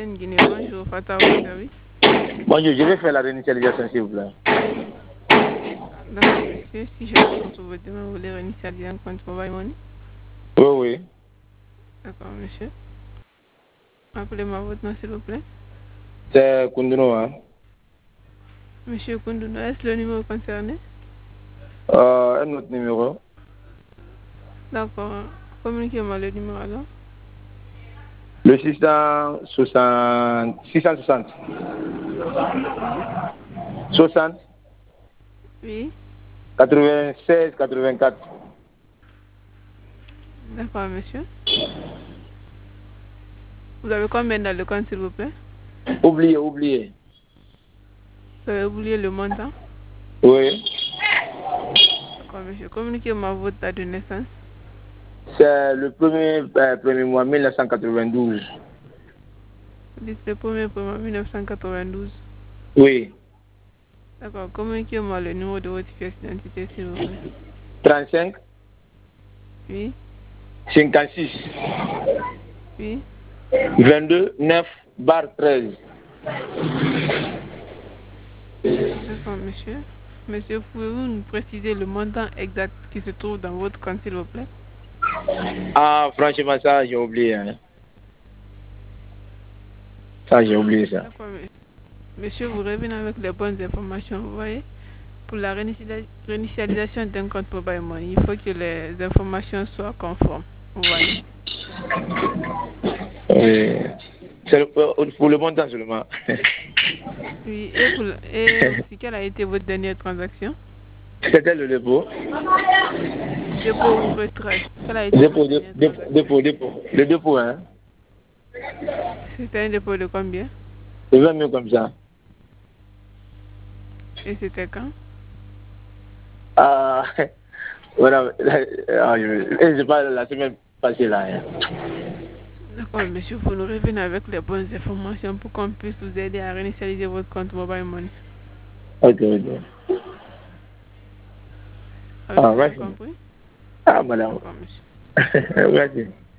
MTN Guinée. Bonjour, Fata, votre service. Bonjour, je vais faire la réinitialisation, s'il vous plaît. D'accord, monsieur. Si je retrouve sur votre demande, vous voulez réinitialiser un compte Mobile Money? Oui, oui. D'accord, monsieur. Appelez-moi votre nom, s'il vous plaît. C'est Kunduno, hein. Monsieur Koundouno, est-ce le numéro concerné? Un autre numéro. D'accord. Communiquez-moi le numéro alors. Le 660. 660. Oui. 60. Oui. 96, 84. D'accord, monsieur. Vous avez combien dans le compte, s'il vous plaît? Oubliez, oubliez. Vous avez oublié le montant? Oui. D'accord, monsieur. Communiquez-moi votre date de naissance. C'est le premier mois 1992. Vous dites le 1er 1992. Oui. D'accord. Communiquez-moi le numéro de votre pièce d'identité, s'il vous plaît. 35, Oui. 56, Oui. 22, 9, barre 13. D'accord, monsieur. Monsieur, pouvez-vous nous préciser le montant exact qui se trouve dans votre compte, s'il vous plaît? Ah, franchement, ça, j'ai oublié. Hein. Ça, j'ai oublié ça. D'accord, monsieur, vous revenez avec les bonnes informations, vous voyez? Pour la réinitialisation d'un compte Mobile Money, il faut que les informations soient conformes, vous voyez? C'est pour le montant seulement. Oui, et aussi, quelle a été votre dernière transaction? C'était le dépôt. Dépôt ou retrait? Quelle a été votre Dépôt, dernière transaction? dépôt. Le dépôt, hein. C'était un dépôt de combien? C'est 20 000 comme ça. Et c'était quand? Ah, voilà. Je parle la semaine passée là. Hein. D'accord, monsieur, vous nous revenez avec les bonnes informations pour qu'on puisse vous aider à réinitialiser votre compte Mobile Money. Ok, ok. Ah, Avez-vous bien merci. compris? Ah, madame. D'accord, monsieur. Merci.